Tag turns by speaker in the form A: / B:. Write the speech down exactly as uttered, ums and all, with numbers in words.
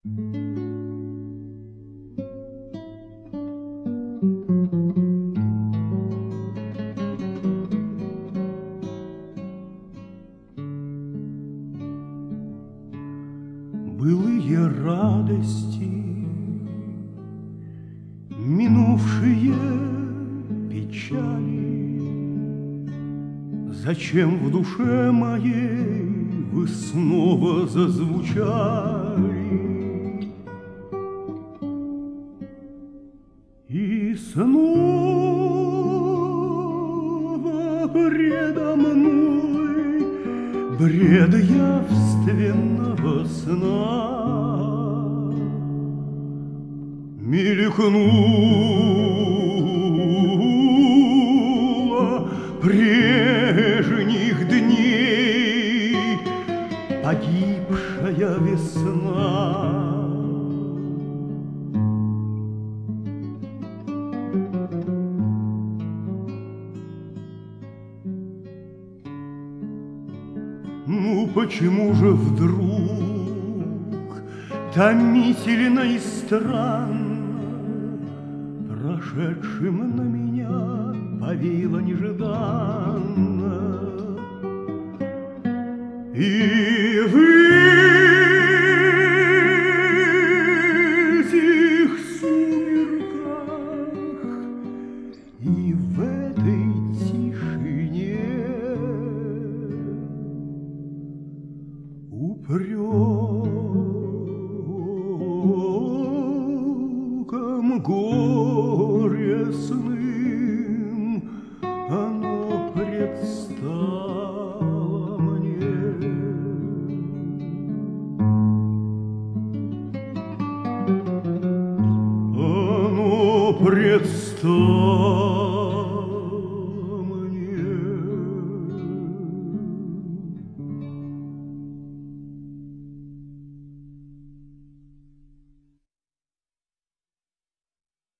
A: Былые радости, минувшие печали, зачем в душе моей вы снова зазвучали? И снова предо мной бред явственного сна мелькнула прежних дней погибшая весна. Ну почему же вдруг томительно и странно прошедшим на меня повило нежданно? И в этих сумерках, и в этой тишине упреком горестным оно предстало мне. Оно предстало